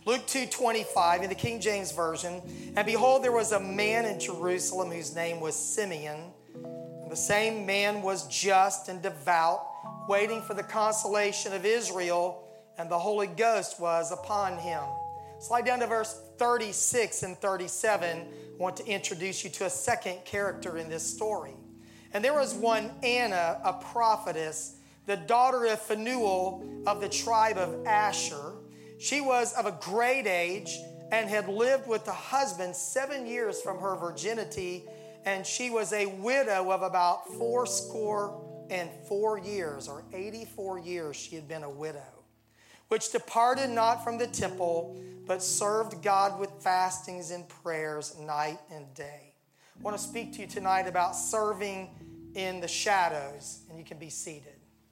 Luke 2:25 in the King James Version. And behold, there was a man in Jerusalem whose name was Simeon. And the same man was just and devout, waiting for the consolation of Israel, and the Holy Ghost was upon him. Slide down to verse 36 and 37. I want to introduce you to a second character in this story. And there was one Anna, a prophetess, the daughter of Phanuel of the tribe of Asher. She was of a great age and had lived with the husband 7 years from her virginity, and she was a widow of about 84 years, or 84 years she had been a widow, which departed not from the temple, but served God with fastings and prayers night and day. I want to speak to you tonight about serving in the shadows, and you can be seated.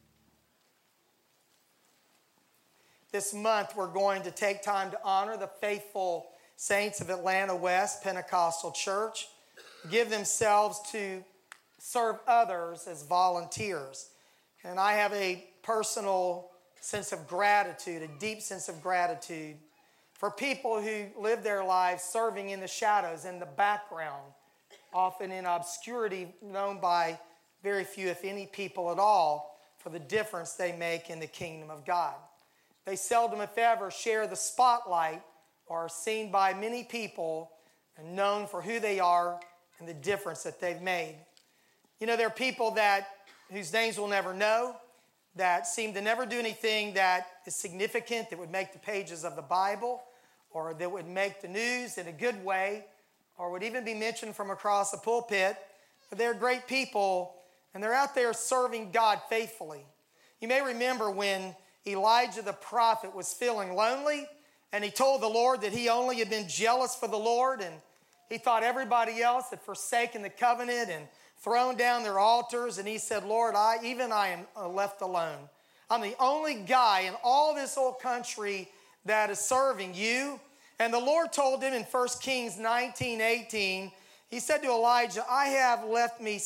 This month, we're going to take time to honor the faithful saints of Atlanta West Pentecostal Church, give themselves to serve others as volunteers. And I have a personal sense of gratitude, a deep sense of gratitude for people who live their lives serving in the shadows, in the background, often in obscurity, known by very few, if any, people at all, for the difference they make in the kingdom of God. They seldom, if ever, share the spotlight or are seen by many people and known for who they are and the difference that they've made. You know, there are people whose names we'll never know, that seem to never do anything that is significant, that would make the pages of the Bible, or that would make the news in a good way, or would even be mentioned from across the pulpit. But they're great people, and they're out there serving God faithfully. You may remember when Elijah the prophet was feeling lonely, and he told the Lord that he only had been jealous for the Lord, and he thought everybody else had forsaken the covenant and thrown down their altars, and he said, Lord, I am left alone. I'm the only guy in all this old country that is serving you. And the Lord told him in 1 Kings 19:18, he said to Elijah, I have left me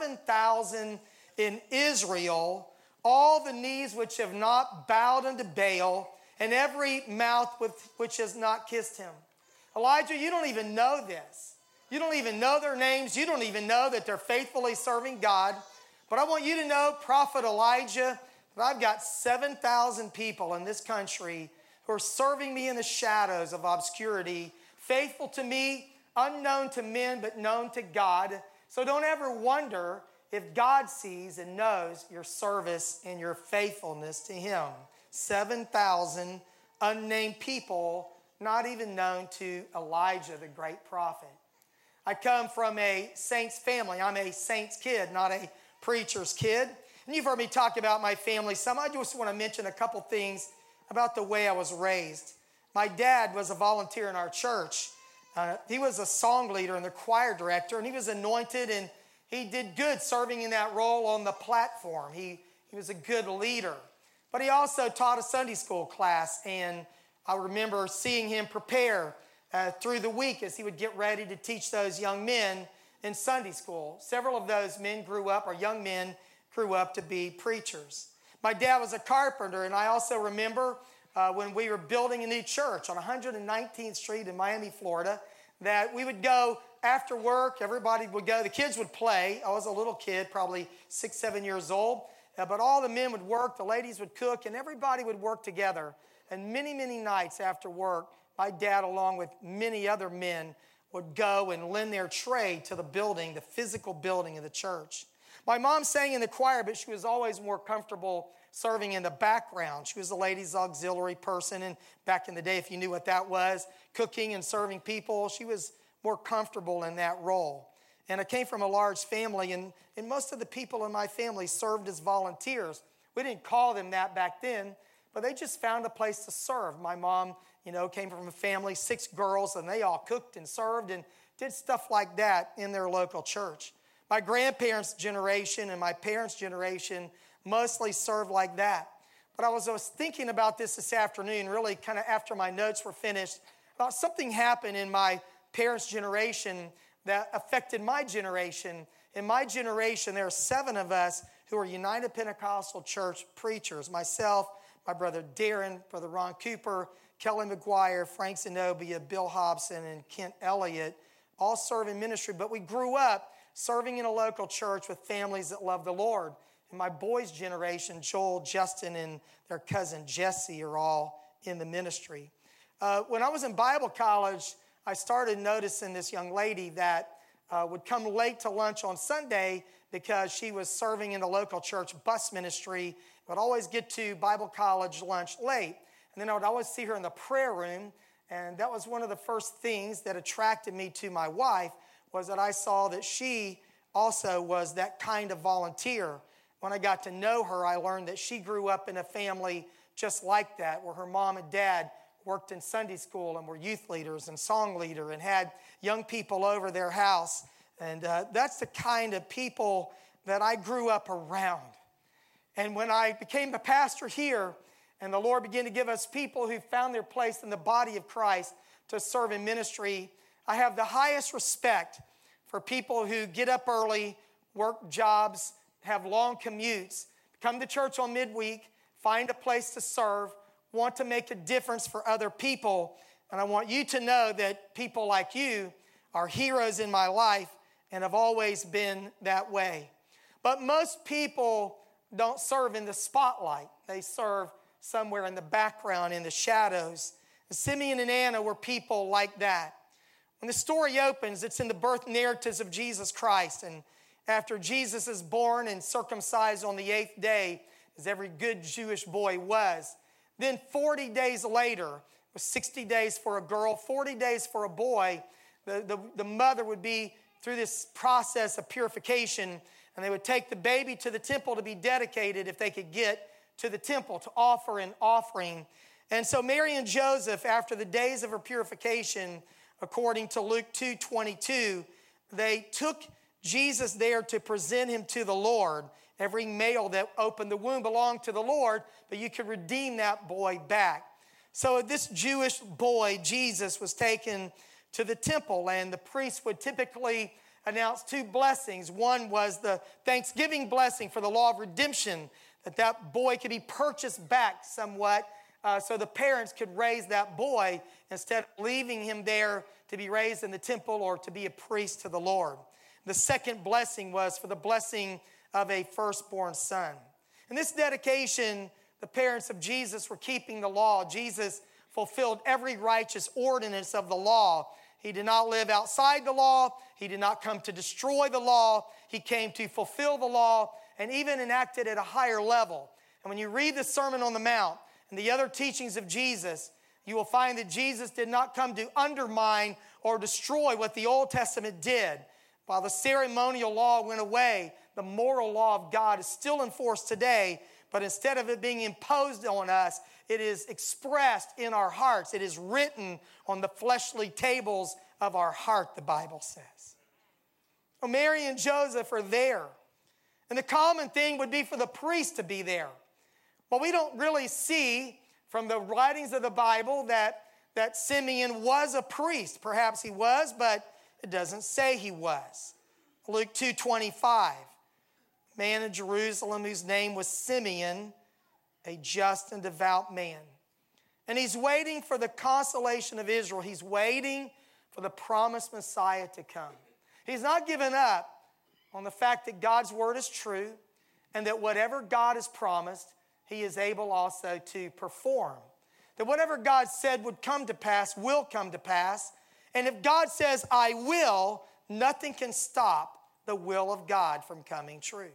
7,000 in Israel, all the knees which have not bowed unto Baal, and every mouth which has not kissed him. Elijah, you don't even know this. You don't even know their names. You don't even know that they're faithfully serving God. But I want you to know, Prophet Elijah, that I've got 7,000 people in this country who are serving me in the shadows of obscurity, faithful to me, unknown to men, but known to God. So don't ever wonder if God sees and knows your service and your faithfulness to him. 7,000 unnamed people, not even known to Elijah, the great prophet. I come from a saint's family. I'm a saint's kid, not a preacher's kid. And you've heard me talk about my family some. I just want to mention a couple things about the way I was raised. My dad was a volunteer in our church. He was a song leader and the choir director, and he was anointed, and he did good serving in that role on the platform. He was a good leader. But he also taught a Sunday school class, and I remember seeing him prepare through the week as he would get ready to teach those young men in Sunday school. Several of those men young men grew up to be preachers. My dad was a carpenter, and I also remember when we were building a new church on 119th Street in Miami, Florida, that we would go after work. Everybody would go. The kids would play. I was a little kid, probably 6, 7 years old. But all the men would work, the ladies would cook, and everybody would work together. And many, many nights after work, my dad, along with many other men, would go and lend their trade to the building, the physical building of the church. My mom sang in the choir, but she was always more comfortable serving in the background. She was the ladies' auxiliary person, and back in the day, if you knew what that was, cooking and serving people, she was more comfortable in that role. And I came from a large family, and most of the people in my family served as volunteers. We didn't call them that back then, but they just found a place to serve. My mom, came from a family, 6 girls, and they all cooked and served and did stuff like that in their local church. My grandparents' generation and my parents' generation mostly served like that. But I was thinking about this afternoon, really kind of after my notes were finished, about something happened in my parents' generation that affected my generation. In my generation, there are 7 of us who are United Pentecostal Church preachers. Myself, my brother Darren, brother Ron Cooper, Kelly McGuire, Frank Zenobia, Bill Hobson, and Kent Elliott, all serve in ministry. But we grew up serving in a local church with families that love the Lord. And my boys' generation, Joel, Justin, and their cousin Jesse are all in the ministry. When I was in Bible college, I started noticing this young lady that would come late to lunch on Sunday because she was serving in a local church bus ministry. Would always get to Bible college lunch late. And then I would always see her in the prayer room. And that was one of the first things that attracted me to my wife, was that I saw that she also was that kind of volunteer. When I got to know her, I learned that she grew up in a family just like that, where her mom and dad worked in Sunday school and were youth leaders and song leader and had young people over their house. And that's the kind of people that I grew up around. And when I became a pastor here, and the Lord began to give us people who found their place in the body of Christ to serve in ministry, I have the highest respect for people who get up early, work jobs, have long commutes, come to church on midweek, find a place to serve, want to make a difference for other people. And I want you to know that people like you are heroes in my life and have always been that way. But most people don't serve in the spotlight. They serve somewhere in the background, in the shadows. And Simeon and Anna were people like that. When the story opens, it's in the birth narratives of Jesus Christ. And after Jesus is born and circumcised on the 8th day, as every good Jewish boy was, then 40 days later, it was 60 days for a girl, 40 days for a boy, the mother would be through this process of purification, and they would take the baby to the temple to be dedicated if they could get to the temple to offer an offering. And so Mary and Joseph, after the days of her purification, according to Luke 2:22, they took Jesus there to present him to the Lord. Every male that opened the womb belonged to the Lord, but you could redeem that boy back. So this Jewish boy, Jesus, was taken to the temple, and the priest would typically announce two blessings. One was the Thanksgiving blessing for the law of redemption, that boy could be purchased back somewhat, so the parents could raise that boy instead of leaving him there to be raised in the temple or to be a priest to the Lord. The second blessing was for the blessing of a firstborn son. In this dedication, the parents of Jesus were keeping the law. Jesus fulfilled every righteous ordinance of the law. He did not live outside the law. He did not come to destroy the law. He came to fulfill the law and even enact it at a higher level. And when you read the Sermon on the Mount and the other teachings of Jesus, you will find that Jesus did not come to undermine or destroy what the Old Testament did. While the ceremonial law went away, the moral law of God is still in force today, but instead of it being imposed on us, it is expressed in our hearts. It is written on the fleshly tables of our heart, the Bible says. Well, Mary and Joseph are there. And the common thing would be for the priest to be there. Well, we don't really see from the writings of the Bible that Simeon was a priest. Perhaps he was, but it doesn't say he was. Luke 2:25, a man in Jerusalem whose name was Simeon, a just and devout man. And he's waiting for the consolation of Israel. He's waiting for the promised Messiah to come. He's not given up on the fact that God's word is true and that whatever God has promised, he is able also to perform. That whatever God said would come to pass will come to pass. And if God says, I will, nothing can stop the will of God from coming true.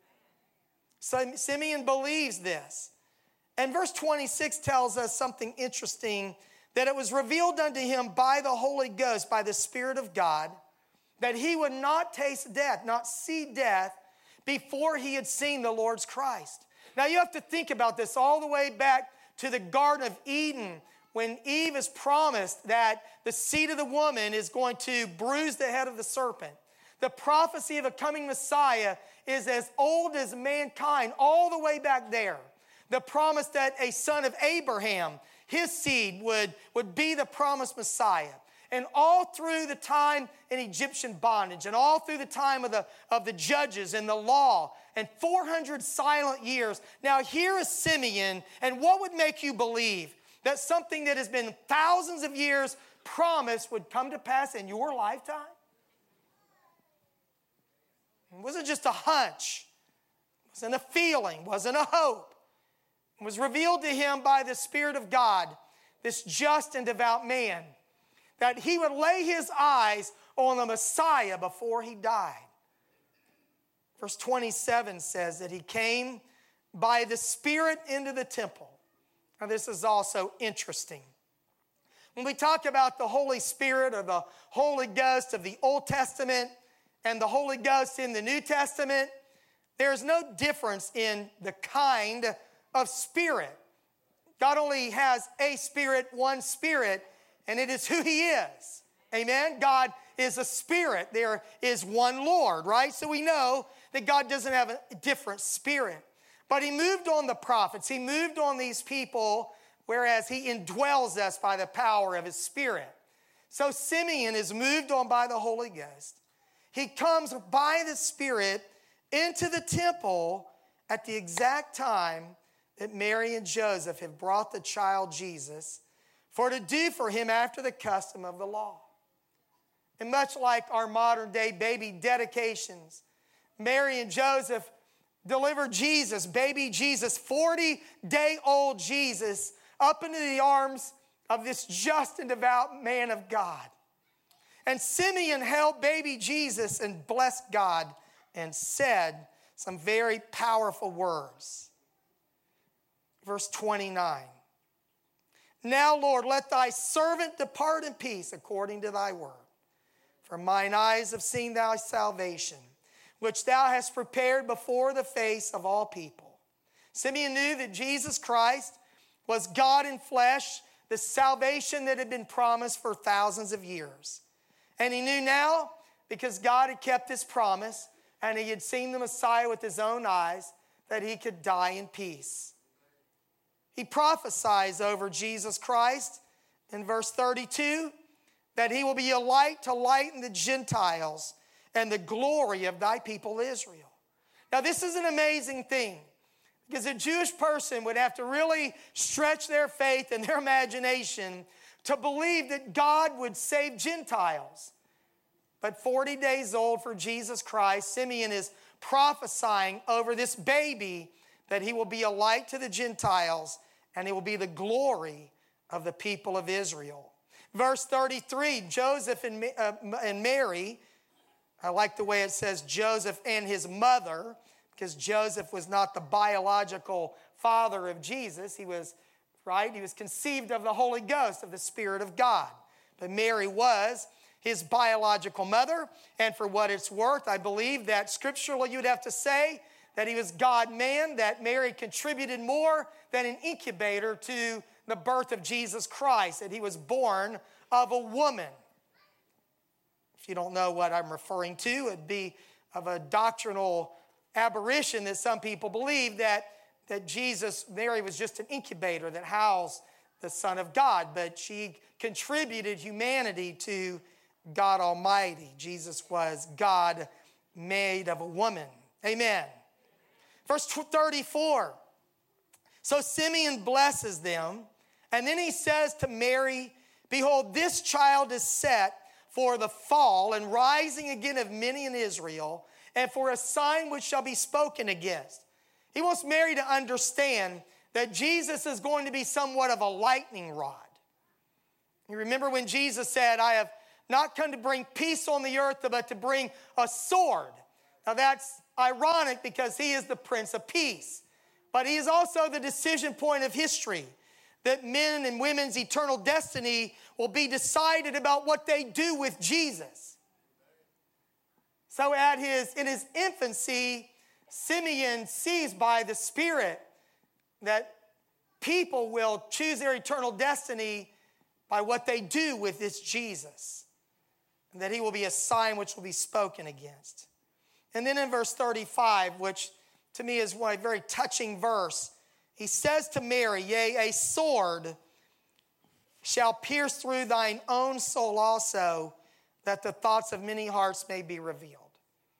So Simeon believes this. And verse 26 tells us something interesting, that it was revealed unto him by the Holy Ghost, by the Spirit of God, that he would not taste death, not see death, before he had seen the Lord's Christ. Now you have to think about this all the way back to the Garden of Eden, when Eve is promised that the seed of the woman is going to bruise the head of the serpent. The prophecy of a coming Messiah is as old as mankind, all the way back there. The promise that a son of Abraham, his seed, would be the promised Messiah. And all through the time in Egyptian bondage, and all through the time of the judges and the law, and 400 silent years. Now here is Simeon, and what would make you believe that something that has been thousands of years promised would come to pass in your lifetime? It wasn't just a hunch. It wasn't a feeling. It wasn't a hope. It was revealed to him by the Spirit of God, this just and devout man, that he would lay his eyes on the Messiah before he died. Verse 27 says that he came by the Spirit into the temple. Now this is also interesting. When we talk about the Holy Spirit or the Holy Ghost of the Old Testament and the Holy Ghost in the New Testament, there's no difference in the kind of spirit. God only has a spirit, one spirit, and it is who he is. Amen? God is a spirit. There is one Lord, right? So we know that God doesn't have a different spirit. But he moved on the prophets. He moved on these people, whereas he indwells us by the power of his Spirit. So Simeon is moved on by the Holy Ghost. He comes by the Spirit into the temple at the exact time that Mary and Joseph have brought the child Jesus for to do for him after the custom of the law. And much like our modern day baby dedications, Mary and Joseph delivered Jesus, baby Jesus, 40-day-old Jesus, up into the arms of this just and devout man of God. And Simeon held baby Jesus and blessed God and said some very powerful words. Verse 29. Now, Lord, let thy servant depart in peace according to thy word. For mine eyes have seen thy salvation, which thou hast prepared before the face of all people. Simeon knew that Jesus Christ was God in flesh, the salvation that had been promised for thousands of years. And he knew now, because God had kept his promise, and he had seen the Messiah with his own eyes, that he could die in peace. He prophesies over Jesus Christ in verse 32 that he will be a light to lighten the Gentiles and the glory of thy people Israel. Now this is an amazing thing, because a Jewish person would have to really stretch their faith and their imagination to believe that God would save Gentiles. But 40 days old for Jesus Christ, Simeon is prophesying over this baby that he will be a light to the Gentiles and he will be the glory of the people of Israel. Verse 33, Joseph and Mary, I like the way it says Joseph and his mother, because Joseph was not the biological father of Jesus. He was, right? He was conceived of the Holy Ghost, of the Spirit of God. But Mary was his biological mother. And for what it's worth, I believe that scripturally you'd have to say that he was God-man, that Mary contributed more than an incubator to the birth of Jesus Christ, that he was born of a woman. If you don't know what I'm referring to, it'd be of a doctrinal aberration that some people believe that Mary was just an incubator that housed the Son of God, but she contributed humanity to God Almighty. Jesus was God made of a woman. Amen. Verse 34. So Simeon blesses them, and then he says to Mary, behold, this child is set for the fall and rising again of many in Israel, and for a sign which shall be spoken against. He wants Mary to understand that Jesus is going to be somewhat of a lightning rod. You remember when Jesus said, I have not come to bring peace on the earth, but to bring a sword. Now that's ironic because he is the Prince of Peace. But he is also the decision point of history, that men and women's eternal destiny will be decided about what they do with Jesus. So in his infancy, Simeon sees by the Spirit that people will choose their eternal destiny by what they do with this Jesus, and that he will be a sign which will be spoken against. And then in verse 35, which to me is a very touching verse, he says to Mary, yea, a sword shall pierce through thine own soul also, that the thoughts of many hearts may be revealed.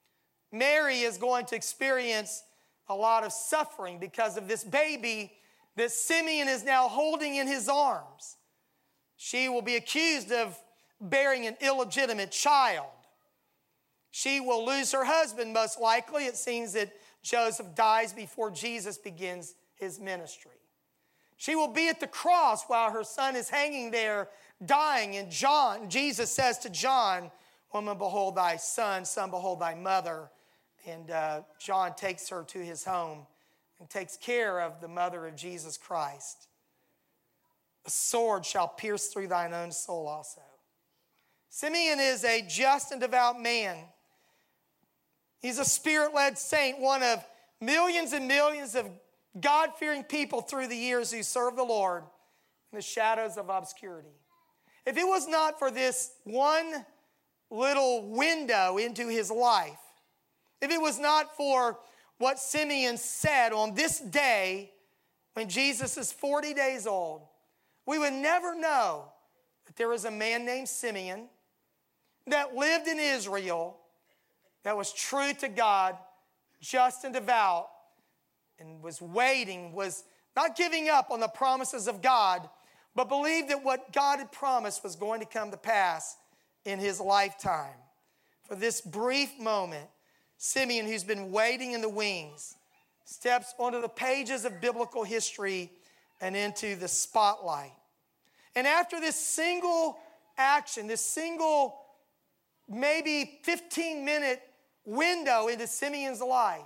Mary is going to experience a lot of suffering because of this baby that Simeon is now holding in his arms. She will be accused of bearing an illegitimate child. She will lose her husband, most likely. It seems that Joseph dies before Jesus begins his ministry. She will be at the cross while her son is hanging there dying. And Jesus says to John, "Woman, behold thy son. Son, behold thy mother." And John takes her to his home and takes care of the mother of Jesus Christ. "A sword shall pierce through thine own soul also." Simeon is a just and devout man. He's a spirit-led saint, one of millions and millions of God-fearing people through the years who serve the Lord in the shadows of obscurity. If it was not for this one little window into his life, if it was not for what Simeon said on this day when Jesus is 40 days old, we would never know that there was a man named Simeon that lived in Israel that was true to God, just and devout, and was waiting, was not giving up on the promises of God, but believed that what God had promised was going to come to pass in his lifetime. For this brief moment, Simeon, who's been waiting in the wings, steps onto the pages of biblical history and into the spotlight. And after this single action, this single maybe 15-minute window into Simeon's life,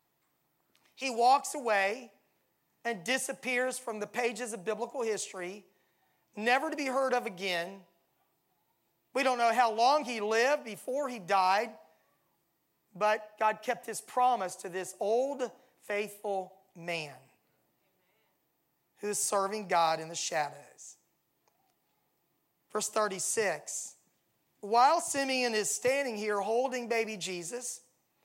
he walks away and disappears from the pages of biblical history, never to be heard of again. We don't know how long he lived before he died, but God kept his promise to this old, faithful man who is serving God in the shadows. Verse 36, while Simeon is standing here holding baby Jesus,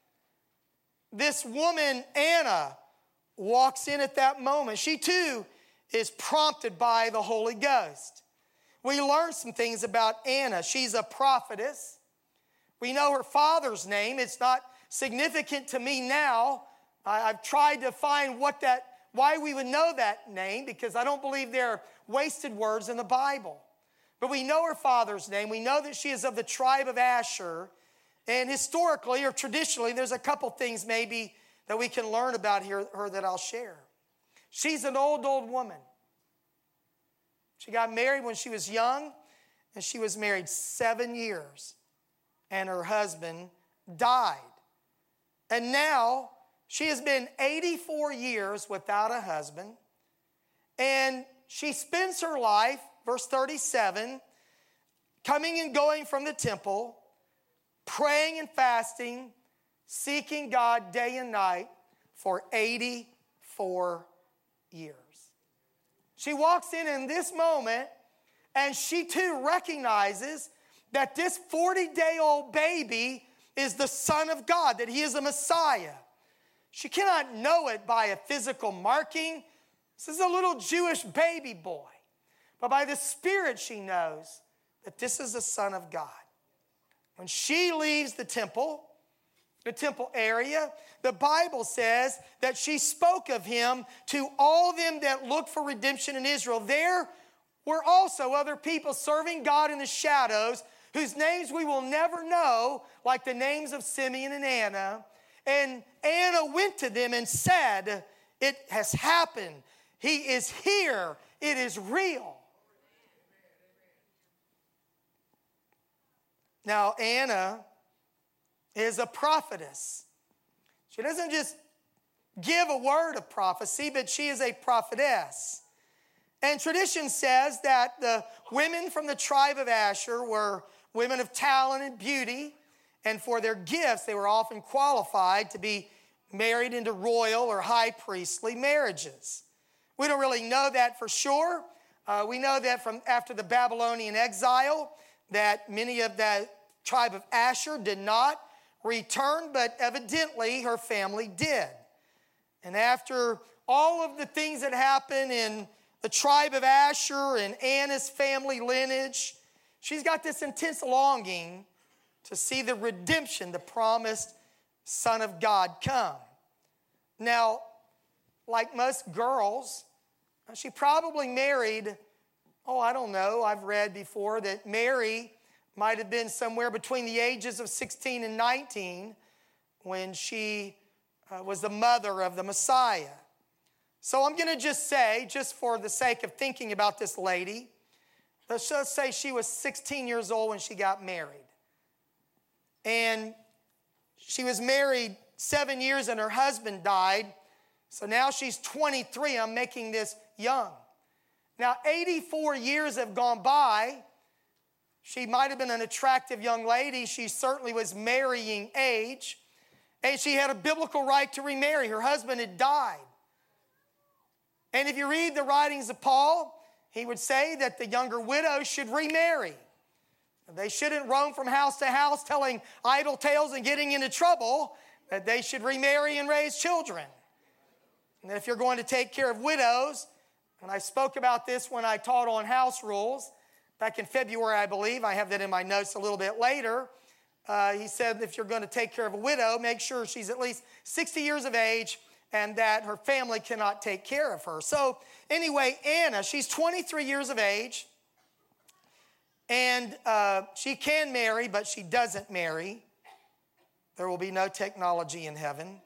this woman, Anna, walks in at that moment. She too is prompted by the Holy Ghost. We learn some things about Anna. She's a prophetess. We know her father's name. It's not significant to me now. I've tried to find why we would know that name, because I don't believe they're wasted words in the Bible. But we know her father's name. We know that she is of the tribe of Asher. And historically or traditionally, there's a couple things maybe that we can learn about her that I'll share. She's an old woman. She got married when she was young, and she was married 7 years, and her husband died. And now she has been 84 years without a husband, and she spends her life, verse 37, coming and going from the temple, praying and fasting, seeking God day and night for 84 years. She walks in this moment, and she too recognizes that this 40-day-old baby is the Son of God, that he is a Messiah. She cannot know it by a physical marking. This is a little Jewish baby boy. But by the Spirit, she knows that this is the Son of God. When she leaves the temple area, the Bible says that she spoke of him to all them that look for redemption in Israel. There were also other people serving God in the shadows, whose names we will never know, like the names of Simeon and Anna. And Anna went to them and said, "It has happened. He is here. It is real." Now, Anna is a prophetess. She doesn't just give a word of prophecy, but she is a prophetess. And tradition says that the women from the tribe of Asher were women of talent and beauty, and for their gifts, they were often qualified to be married into royal or high priestly marriages. We don't really know that for sure. We know that from after the Babylonian exile, that many of the tribe of Asher did not return, but evidently her family did. And after all of the things that happened in the tribe of Asher and Anna's family lineage, she's got this intense longing to see the redemption, the promised Son of God, come. Now, like most girls, She probably married, I don't know, I've read before that Mary might have been somewhere between the ages of 16 and 19 when she was the mother of the Messiah. So I'm going to just say, just for the sake of thinking about this lady, let's just say she was 16 years old when she got married. And she was married 7 years and her husband died. So now she's 23. I'm making this young. Now 84 years have gone by. She might have been an attractive young lady. She certainly was marrying age. And she had a biblical right to remarry. Her husband had died. And if you read the writings of Paul, he would say that the younger widows should remarry. They shouldn't roam from house to house telling idle tales and getting into trouble, that they should remarry and raise children. And if you're going to take care of widows, and I spoke about this when I taught on house rules, back in February, I believe, I have that in my notes a little bit later, he said if you're going to take care of a widow, make sure she's at least 60 years of age and that her family cannot take care of her. So anyway, Anna, she's 23 years of age, and she can marry, but she doesn't marry. There will be no technology in heaven.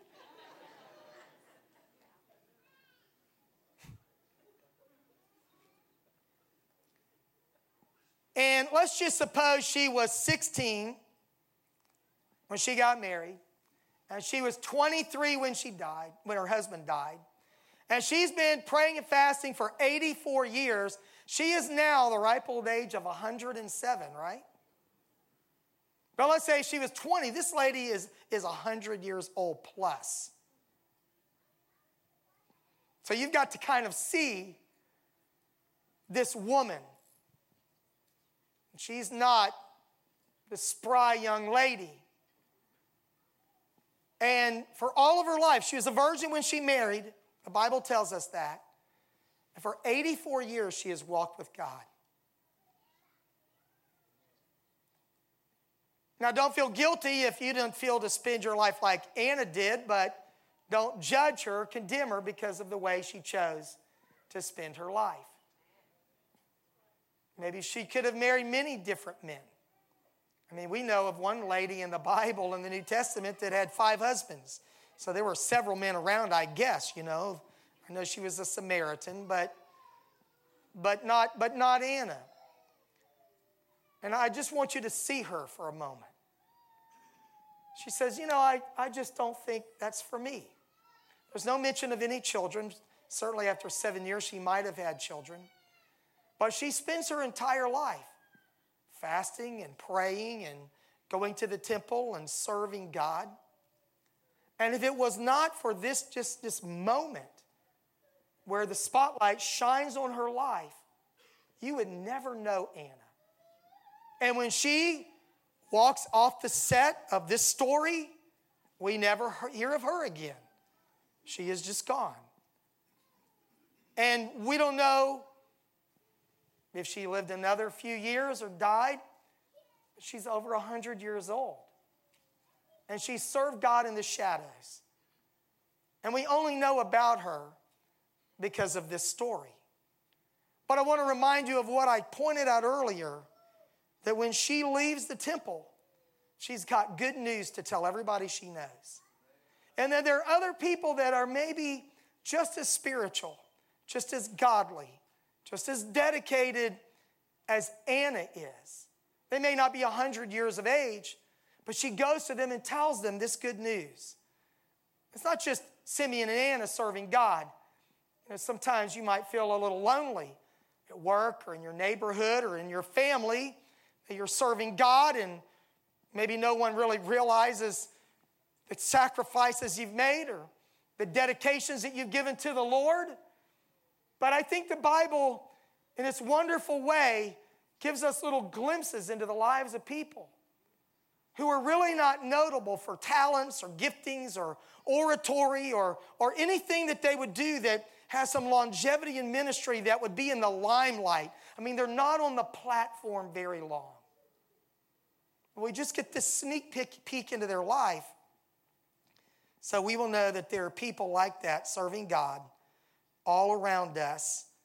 And let's just suppose she was 16 when she got married. And she was 23 when she died, when her husband died. And she's been praying and fasting for 84 years. She is now the ripe old age of 107, right? But let's say she was 20. This lady is 100 years old plus. So you've got to kind of see this woman. She's not the spry young lady. And for all of her life, she was a virgin when she married. The Bible tells us that. And for 84 years, she has walked with God. Now, don't feel guilty if you didn't feel to spend your life like Anna did, but don't judge her, condemn her because of the way she chose to spend her life. Maybe she could have married many different men. I mean, we know of one lady in the Bible in the New Testament that had 5 husbands. So there were several men around, I guess, you know. I know she was a Samaritan, but not Anna. And I just want you to see her for a moment. She says, I just don't think that's for me. There's no mention of any children. Certainly after 7 years, she might have had children. But she spends her entire life fasting and praying and going to the temple and serving God. And if it was not for this moment where the spotlight shines on her life, you would never know Anna. And when she walks off the set of this story, we never hear of her again. She is just gone. And we don't know if she lived another few years or died. She's over 100 years old. And she served God in the shadows. And we only know about her because of this story. But I want to remind you of what I pointed out earlier, that when she leaves the temple, she's got good news to tell everybody she knows. And that there are other people that are maybe just as spiritual, just as godly, just as dedicated as Anna is. They may not be 100 years of age, but she goes to them and tells them this good news. It's not just Simeon and Anna serving God. Sometimes you might feel a little lonely at work or in your neighborhood or in your family that you're serving God and maybe no one really realizes the sacrifices you've made or the dedications that you've given to the Lord. But I think the Bible, in its wonderful way, gives us little glimpses into the lives of people who are really not notable for talents or giftings or oratory or anything that they would do that has some longevity in ministry that would be in the limelight. I mean, they're not on the platform very long. We just get this sneak peek into their life, so we will know that there are people like that serving God all around us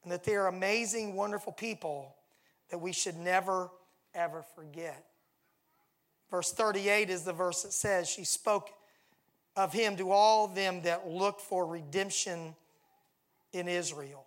and that they are amazing, wonderful people that we should never, ever forget. Verse 38 is the verse that says, she spoke of him to all them that look for redemption in Israel.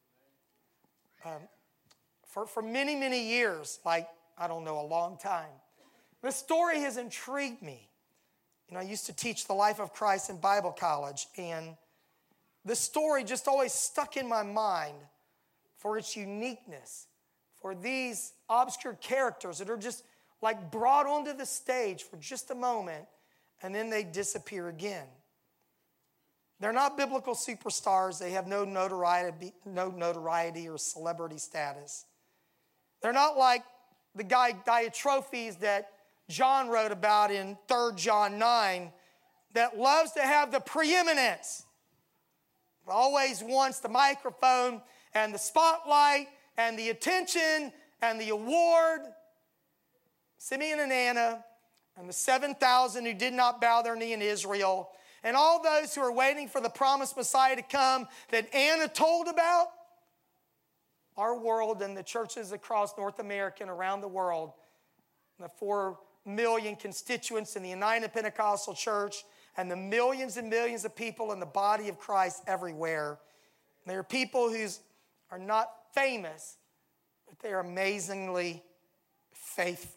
For many, many years, like, I don't know, a long time, this story has intrigued me. I used to teach the life of Christ in Bible college, and this story just always stuck in my mind for its uniqueness, for these obscure characters that are just like brought onto the stage for just a moment, and then they disappear again. They're not biblical superstars. They have no notoriety or celebrity status. They're not like the guy Diotrephes that John wrote about in 3 John 9 that loves to have the preeminence. Always wants the microphone and the spotlight and the attention and the award. Simeon and Anna and the 7,000 who did not bow their knee in Israel and all those who are waiting for the promised Messiah to come that Anna told about, our world and the churches across North America and around the world, the 4 million constituents in the United Pentecostal Church, and the millions and millions of people in the body of Christ everywhere. There are people who are not famous, but they are amazingly faithful.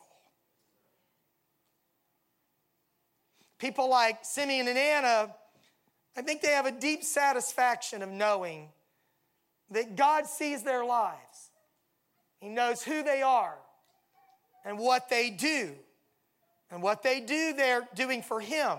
People like Simeon and Anna, I think they have a deep satisfaction of knowing that God sees their lives. He knows who they are and what they do. And what they do, they're doing for Him.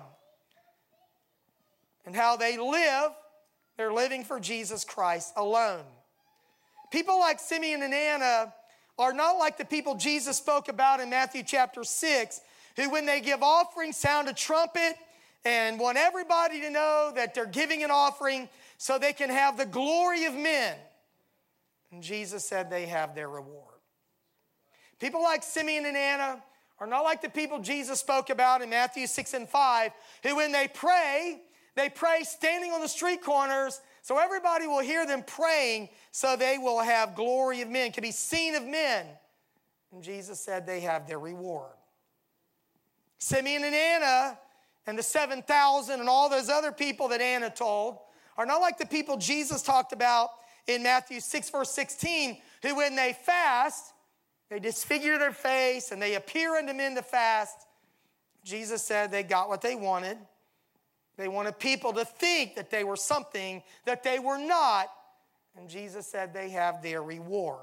And how they live, they're living for Jesus Christ alone. People like Simeon and Anna are not like the people Jesus spoke about in Matthew chapter 6, who when they give offerings sound a trumpet and want everybody to know that they're giving an offering so they can have the glory of men. And Jesus said they have their reward. People like Simeon and Anna are not like the people Jesus spoke about in Matthew 6 and 5, who when they pray standing on the street corners so everybody will hear them praying so they will have glory of men, can be seen of men. And Jesus said they have their reward. Simeon and Anna and the 7,000 and all those other people that Anna told are not like the people Jesus talked about in Matthew 6 verse 16, who when they fast, they disfigure their face and they appear unto men to fast. Jesus said they got what they wanted. They wanted people to think that they were something that they were not. And Jesus said they have their reward.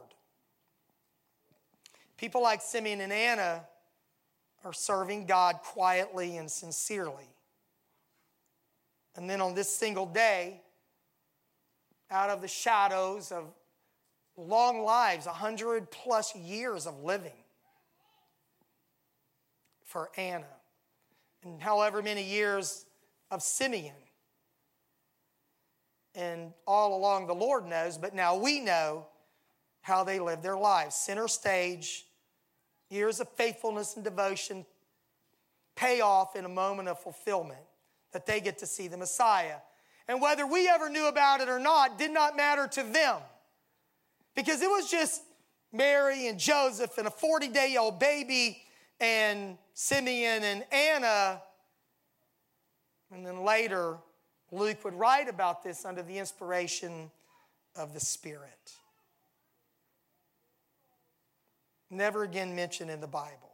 People like Simeon and Anna are serving God quietly and sincerely. And then on this single day, out of the shadows of long lives, 100+ years of living for Anna, and however many years of Simeon. And all along the Lord knows, but now we know how they lived their lives. Center stage, years of faithfulness and devotion pay off in a moment of fulfillment that they get to see the Messiah. And whether we ever knew about it or not did not matter to them. Because it was just Mary and Joseph and a 40-day-old baby and Simeon and Anna. And then later, Luke would write about this under the inspiration of the Spirit. Never again mentioned in the Bible.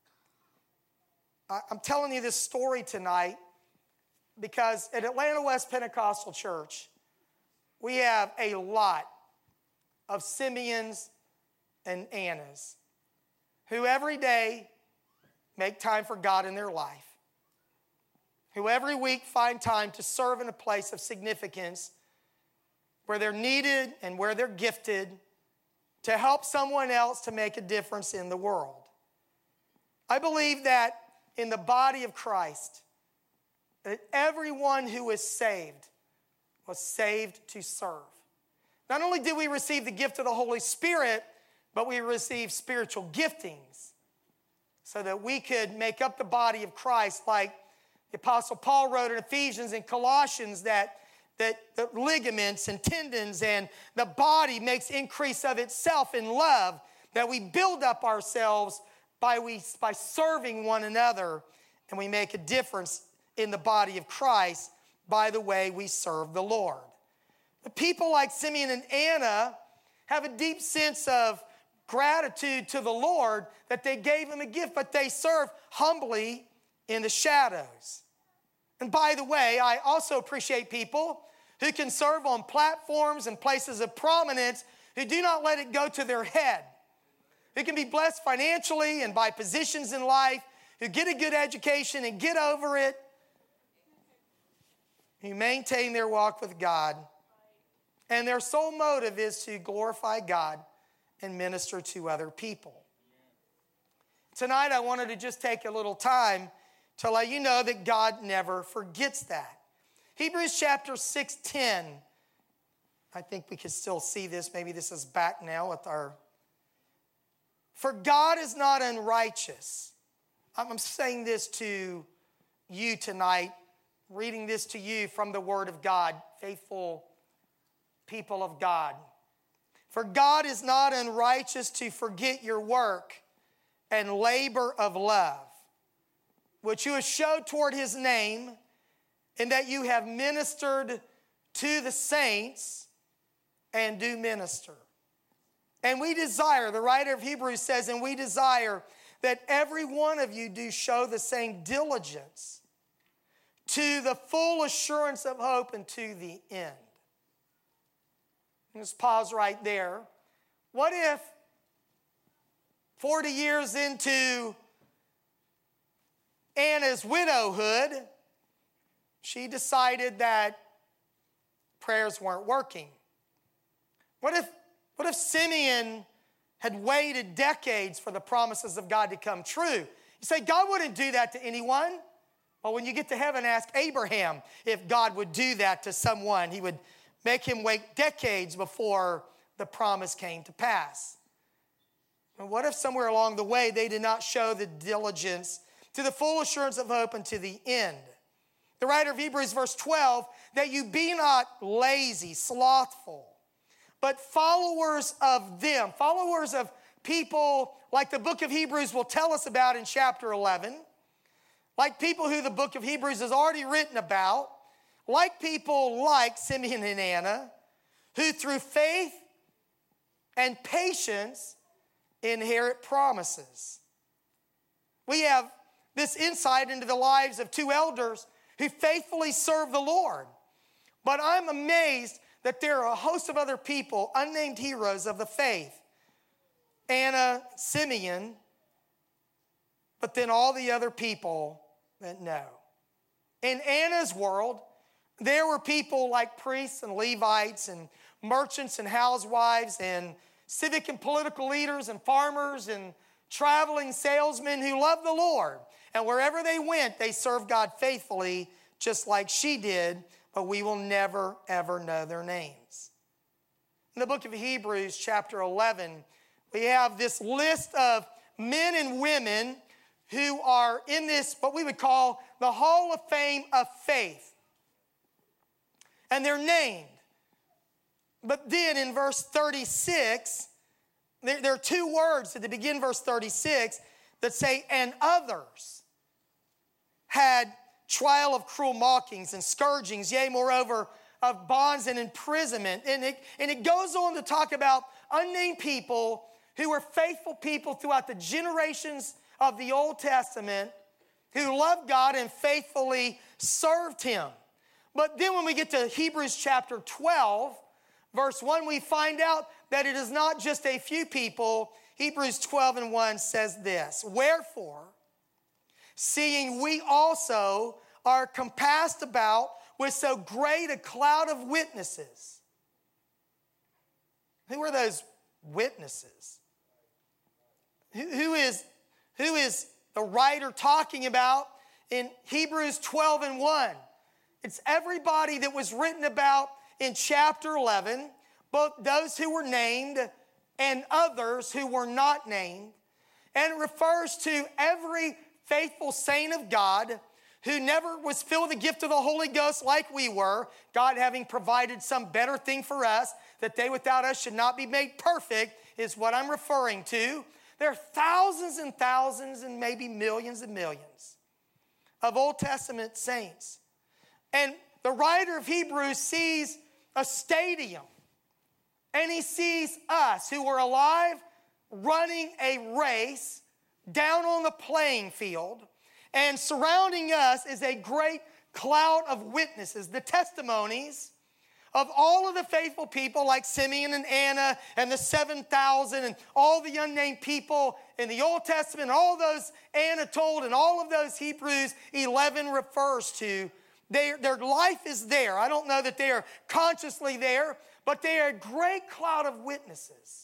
I'm telling you this story tonight because at Atlanta West Pentecostal Church, we have a lot of Simeons and Annas who every day make time for God in their life, who every week find time to serve in a place of significance where they're needed and where they're gifted to help someone else to make a difference in the world. I believe that in the body of Christ, that everyone who is saved was saved to serve. Not only did we receive the gift of the Holy Spirit, but we received spiritual giftings so that we could make up the body of Christ, like the Apostle Paul wrote in Ephesians and Colossians, that that the ligaments and tendons and the body makes increase of itself in love, that we build up ourselves by serving one another, and we make a difference in the body of Christ by the way we serve the Lord. The people like Simeon and Anna have a deep sense of gratitude to the Lord that they gave him a gift, but they serve humbly in the shadows. And by the way, I also appreciate people who can serve on platforms and places of prominence who do not let it go to their head, who can be blessed financially and by positions in life, who get a good education and get over it, who maintain their walk with God, and their sole motive is to glorify God and minister to other people. Tonight, I wanted to just take a little time to let you know that God never forgets that. Hebrews chapter 6:10. I think we can still see this. Maybe this is back now with our... For God is not unrighteous. I'm saying this to you tonight, reading this to you from the Word of God, faithful people of God. For God is not unrighteous to forget your work and labor of love, which you have showed toward his name, and that you have ministered to the saints and do minister. And we desire, the writer of Hebrews says, and we desire that every one of you do show the same diligence to the full assurance of hope and to the end. Let's pause right there. What if 40 years into Anna's widowhood, she decided that prayers weren't working? What if Simeon had waited decades for the promises of God to come true? You say, God wouldn't do that to anyone. Well, when you get to heaven, ask Abraham if God would do that to someone. He would make him wait decades before the promise came to pass. And what if somewhere along the way they did not show the diligence to the full assurance of hope and to the end? The writer of Hebrews, verse 12, that you be not lazy, slothful, but followers of them, followers of people like the book of Hebrews will tell us about in chapter 11, like people who the book of Hebrews has already written about, like people like Simeon and Anna, who through faith and patience inherit promises. We have this insight into the lives of two elders who faithfully serve the Lord. But I'm amazed that there are a host of other people, unnamed heroes of the faith. Anna, Simeon, but then all the other people that know. In Anna's world, there were people like priests and Levites and merchants and housewives and civic and political leaders and farmers and traveling salesmen who loved the Lord. And wherever they went, they served God faithfully, just like she did, but we will never, ever know their names. In the book of Hebrews, chapter 11, we have this list of men and women who are in this, what we would call the Hall of Fame of Faith. And they're named. But then in verse 36, there are two words that begin verse 36 that say, and others had trial of cruel mockings and scourgings, yea, moreover, of bonds and imprisonment. And it goes on to talk about unnamed people who were faithful people throughout the generations of the Old Testament who loved God and faithfully served him. But then when we get to Hebrews chapter 12, verse 1, we find out that it is not just a few people. Hebrews 12:1 says this, wherefore, seeing we also are compassed about with so great a cloud of witnesses. Who are those witnesses? Who is the writer talking about in Hebrews 12:1? It's everybody that was written about in chapter 11, both those who were named and others who were not named. And it refers to every faithful saint of God who never was filled with the gift of the Holy Ghost like we were, God having provided some better thing for us, that they without us should not be made perfect, is what I'm referring to. There are thousands and thousands and maybe millions and millions of Old Testament saints. And the writer of Hebrews sees a stadium, and he sees us who were alive running a race down on the playing field, and surrounding us is a great cloud of witnesses, the testimonies of all of the faithful people like Simeon and Anna and the 7,000 and all the unnamed people in the Old Testament, all those Anna told and all of those Hebrews 11 refers to. Their life is there. I don't know that they are consciously there, but they are a great cloud of witnesses.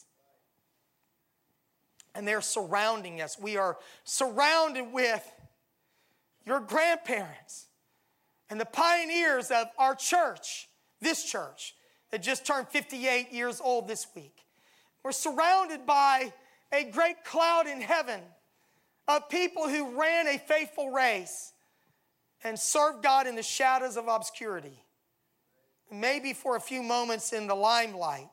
And they're surrounding us. We are surrounded with your grandparents and the pioneers of our church, this church, that just turned 58 years old this week. We're surrounded by a great cloud in heaven of people who ran a faithful race and served God in the shadows of obscurity, maybe for a few moments in the limelight.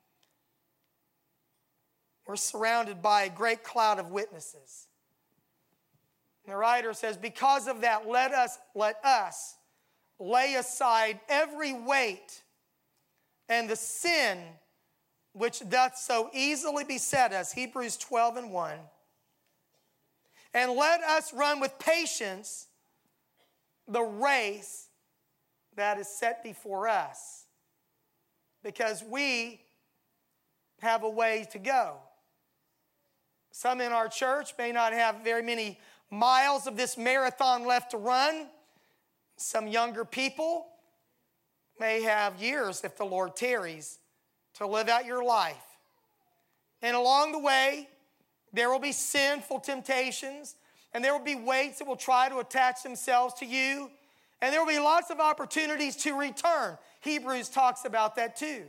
We're surrounded by a great cloud of witnesses. And the writer says, because of that, let us lay aside every weight and the sin which doth so easily beset us, Hebrews 12:1. And let us run with patience the race that is set before us, because we have a way to go. Some in our church may not have very many miles of this marathon left to run. Some younger people may have years, if the Lord tarries, to live out your life. And along the way, there will be sinful temptations, and there will be weights that will try to attach themselves to you, and there will be lots of opportunities to return. Hebrews talks about that too.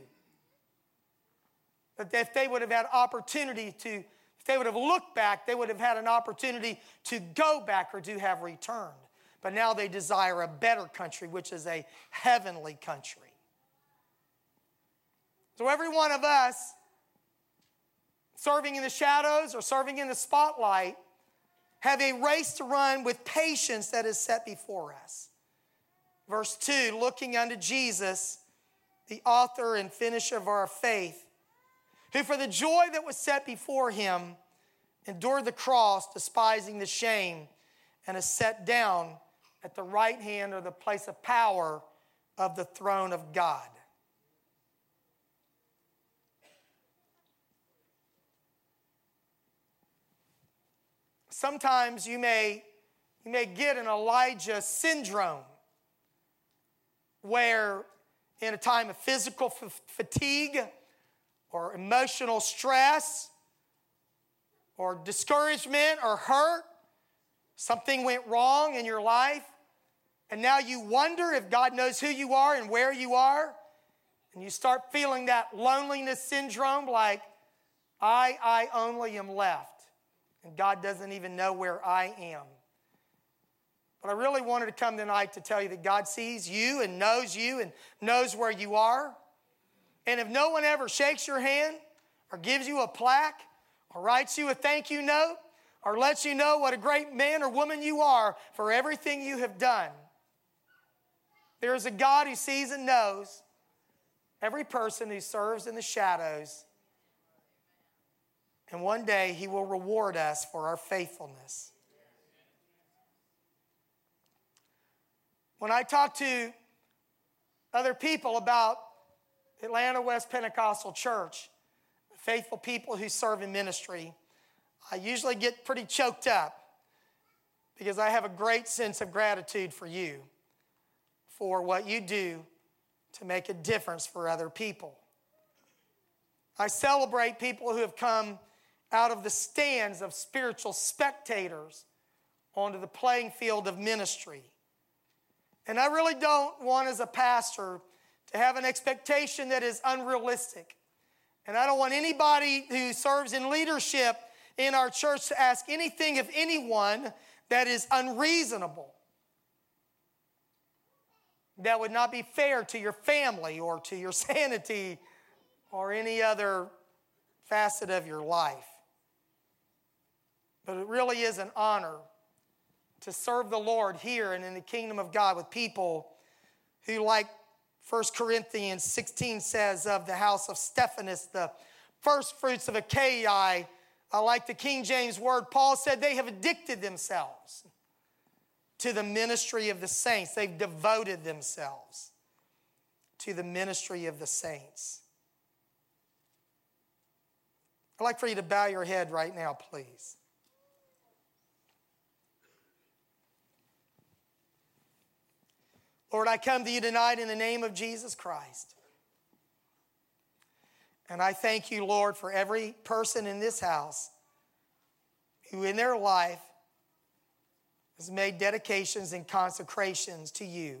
But if they would have had opportunity to, if they would have looked back, they would have had an opportunity to go back or to have returned. But now they desire a better country, which is a heavenly country. So every one of us, serving in the shadows or serving in the spotlight, have a race to run with patience that is set before us. Verse 2, looking unto Jesus, the author and finisher of our faith, who for the joy that was set before him endured the cross, despising the shame, and is set down at the right hand or the place of power of the throne of God. Sometimes you may get an Elijah syndrome, where in a time of physical fatigue or emotional stress or discouragement or hurt, something went wrong in your life, and now you wonder if God knows who you are and where you are, and you start feeling that loneliness syndrome, like, I only am left, and God doesn't even know where I am. But I really wanted to come tonight to tell you that God sees you and knows where you are. And if no one ever shakes your hand or gives you a plaque or writes you a thank you note or lets you know what a great man or woman you are for everything you have done, there is a God who sees and knows every person who serves in the shadows. And one day he will reward us for our faithfulness. When I talk to other people about Atlanta West Pentecostal Church, faithful people who serve in ministry, I usually get pretty choked up because I have a great sense of gratitude for you, for what you do to make a difference for other people. I celebrate people who have come out of the stands of spiritual spectators onto the playing field of ministry. And I really don't want, as a pastor, to have an expectation that is unrealistic. And I don't want anybody who serves in leadership in our church to ask anything of anyone that is unreasonable. that would not be fair to your family or to your sanity or any other facet of your life. But it really is an honor to serve the Lord here and in the kingdom of God with people who, like 1 Corinthians 16 says of the house of Stephanas, the first fruits of Achaia, I like the King James word, Paul said they have addicted themselves to the ministry of the saints. They've devoted themselves to the ministry of the saints. I'd like for you to bow your head right now, please. Lord, I come to you tonight in the name of Jesus Christ. And I thank you, Lord, for every person in this house who in their life has made dedications and consecrations to you.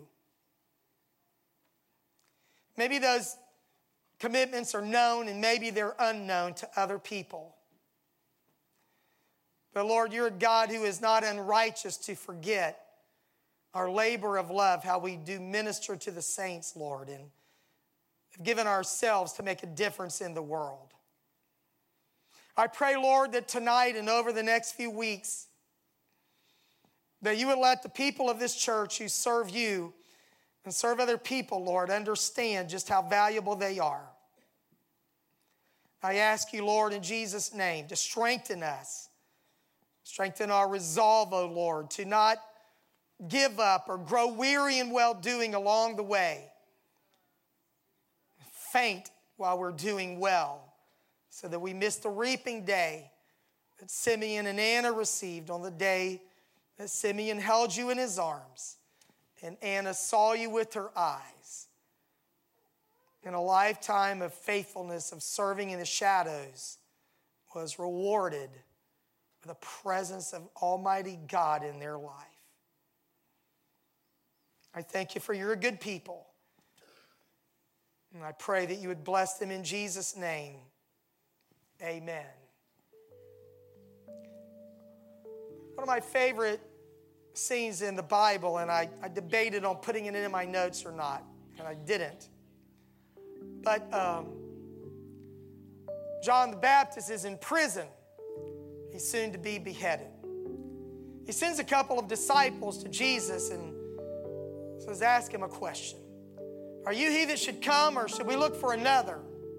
Maybe those commitments are known and maybe they're unknown to other people. But Lord, you're a God who is not unrighteous to forget our labor of love, how we do minister to the saints, Lord, and have given ourselves to make a difference in the world. I pray, Lord, that tonight and over the next few weeks, that you would let the people of this church who serve you and serve other people, Lord, understand just how valuable they are. I ask you, Lord, in Jesus' name, to strengthen us. Strengthen our resolve, O Lord, to not give up or grow weary in well-doing along the way. Faint while we're doing well, so that we miss the reaping day that Simeon and Anna received on the day that Simeon held you in his arms and Anna saw you with her eyes. And a lifetime of faithfulness, of serving in the shadows, was rewarded with the presence of Almighty God in their life. I thank you for you're a good people. And I pray that you would bless them in Jesus' name. Amen. One of my favorite scenes in the Bible, and I debated on putting it in my notes or not, and I didn't. But John the Baptist is in prison. He's soon to be beheaded. He sends a couple of disciples to Jesus and says, ask him a question. Are you he that should come, or should we look for another?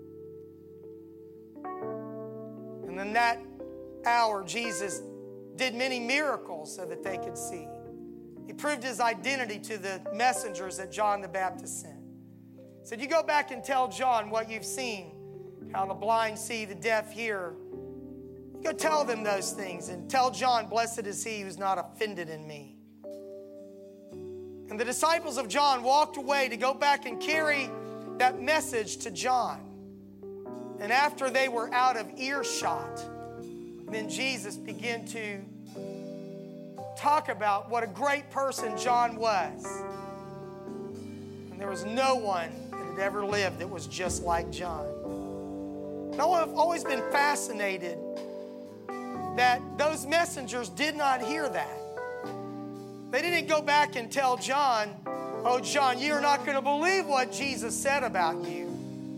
And in that hour, Jesus did many miracles so that they could see. He proved his identity to the messengers that John the Baptist sent. He said, you go back and tell John what you've seen, how the blind see, the deaf hear. You go tell them those things and tell John, blessed is he who's not offended in me. And the disciples of John walked away to go back and carry that message to John. And after they were out of earshot, then Jesus began to talk about what a great person John was. And there was no one that had ever lived that was just like John. And I've always been fascinated that those messengers did not hear that. They didn't go back and tell John, oh, John, you're not going to believe what Jesus said about you.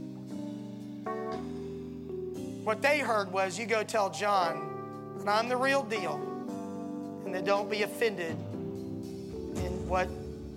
What they heard was, you go tell John that I'm the real deal and that don't be offended in what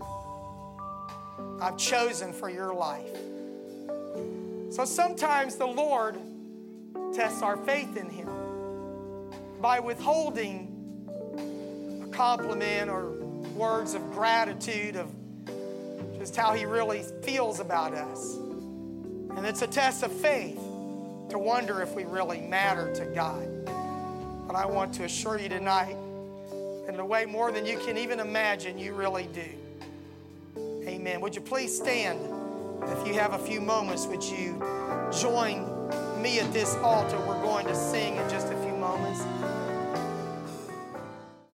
I've chosen for your life. So sometimes the Lord tests our faith in him by withholding a compliment or words of gratitude of just how he really feels about us. And it's a test of faith to wonder if we really matter to God. But I want to assure you tonight, in a way more than you can even imagine, you really do. Amen. Would you please stand? If you have a few moments, would you join me at this altar? We're going to sing in just a few moments.